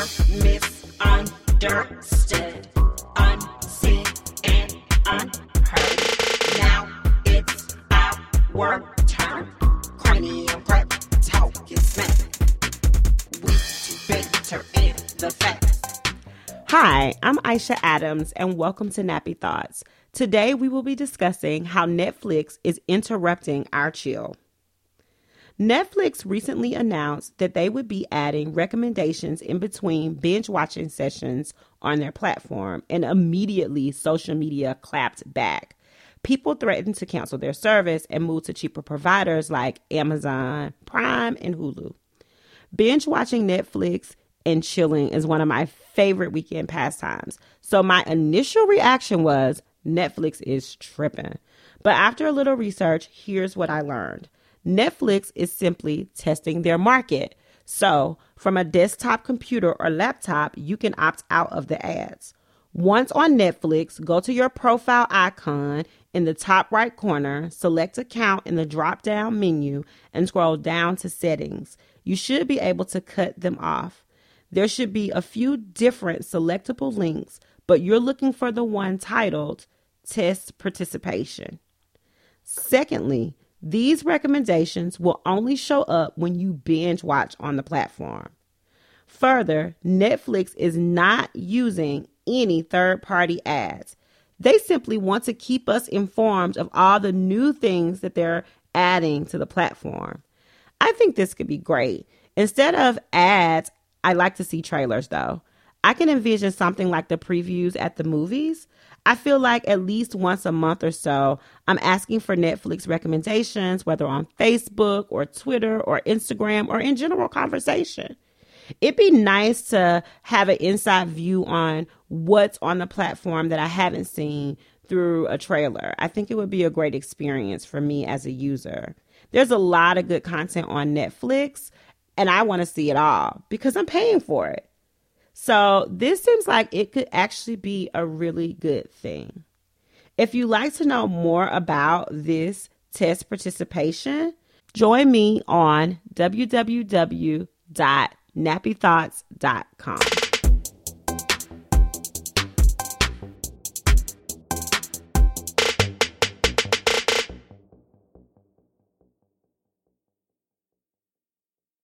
misunderstood, unseen, and unheard. Now it's our turn. Cranium prep, talking smack. We too big to end the facts. Hi, I'm Aisha Adams, and welcome to Nappy Thoughts. Today, we will be discussing how Netflix is interrupting our chill. Netflix recently announced that they would be adding recommendations in between binge-watching sessions on their platform, and immediately social media clapped back. People threatened to cancel their service and move to cheaper providers like Amazon, Prime, and Hulu. Binge-watching Netflix and chilling is one of my favorite weekend pastimes, so my initial reaction was, Netflix is tripping. But after a little research, here's what I learned. Netflix is simply testing their market. So, from a desktop computer or laptop, you can opt out of the ads. Once on Netflix, go to your profile icon in the top right corner, select Account in the drop-down menu, and scroll down to Settings. You should be able to cut them off. There should be a few different selectable links, but you're looking for the one titled Test Participation. Secondly, these recommendations will only show up when you binge watch on the platform. Further, Netflix is not using any third-party ads. They simply want to keep us informed of all the new things that they're adding to the platform. I think this could be great. Instead of ads, I like to see trailers though. I can envision something like the previews at the movies. I feel like at least once a month or so, I'm asking for Netflix recommendations, whether on Facebook or Twitter or Instagram or in general conversation. It'd be nice to have an inside view on what's on the platform that I haven't seen through a trailer. I think it would be a great experience for me as a user. There's a lot of good content on Netflix, and I want to see it all because I'm paying for it. So this seems like it could actually be a really good thing. If you'd like to know more about this test participation, join me on www.nappythoughts.com.